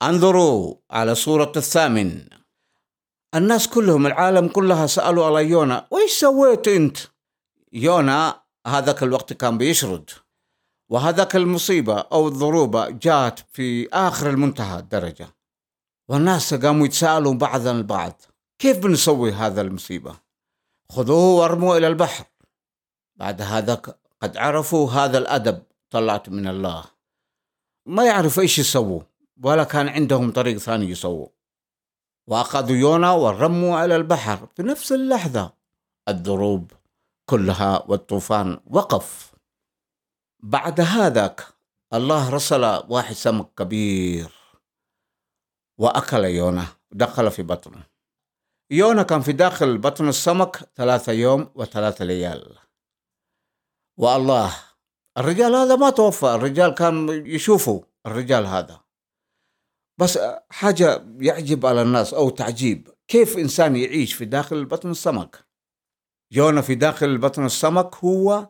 انظروا على صورة الثامن. الناس كلهم، العالم كلها سألوا على يونا: وإيش سويت أنت؟ يونا هذاك الوقت كان بيشرد، وهذاك المصيبة أو الضروبة جاءت في آخر المنتهى الدرجة، والناس قاموا يتساءلوا بعض البعض: كيف بنسوي هذا المصيبة؟ خذوه وارموه إلى البحر. بعد هذا قد عرفوا هذا الأدب طلعت من الله، ما يعرف إيش يسووا، ولا كان عندهم طريق ثاني يسووا، وأخذوا يونا ورموا على البحر. في نفس اللحظة الضروب كلها والطوفان وقف. بعد هذاك الله رسل واحد سمك كبير وأكل يونا، دخل في بطنه. يونا كان في داخل بطن السمك 3 يوم و3 ليال. والله الرجال هذا ما توفى، الرجال كان يشوفوا الرجال هذا. بس حاجة يعجب على الناس أو تعجيب، كيف إنسان يعيش في داخل بطن السمك؟ يونا في داخل بطن السمك هو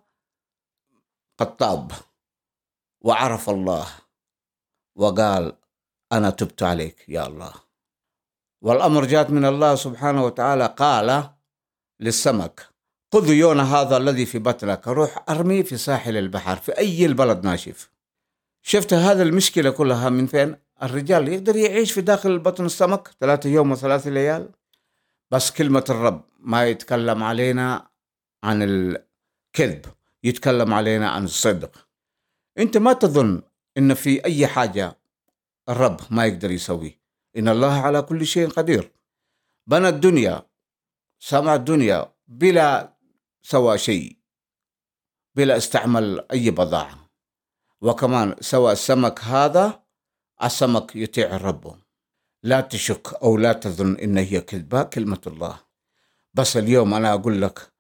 قطاب، وعرف الله وقال: أنا تبت عليك يا الله. والأمر جاءت من الله سبحانه وتعالى، قال للسمك: خذ يونا هذا الذي في بطنك، روح أرمي في ساحل البحر في أي البلد ناشف. شفت هذا المشكلة كلها من فين؟ الرجال يقدر يعيش في داخل بطن السمك 3 يوم و3 ليال، بس كلمة الرب ما يتكلم علينا عن الكذب، يتكلم علينا عن الصدق. انت ما تظن ان في اي حاجة الرب ما يقدر يسوي. ان الله على كل شيء قدير. بنى الدنيا، سمع الدنيا بلا سوى شيء، بلا استعمل اي بضاعة، وكمان سوى السمك هذا. السمك يطيع الرب. لا تشك او لا تظن ان هي كذبة كلمة الله. بس اليوم انا اقول لك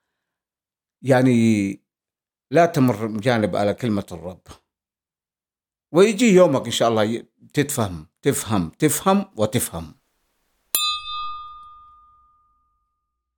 يعني لا تمر جانب على كلمة الرب، ويجي يومك إن شاء الله تفهم وتفهم.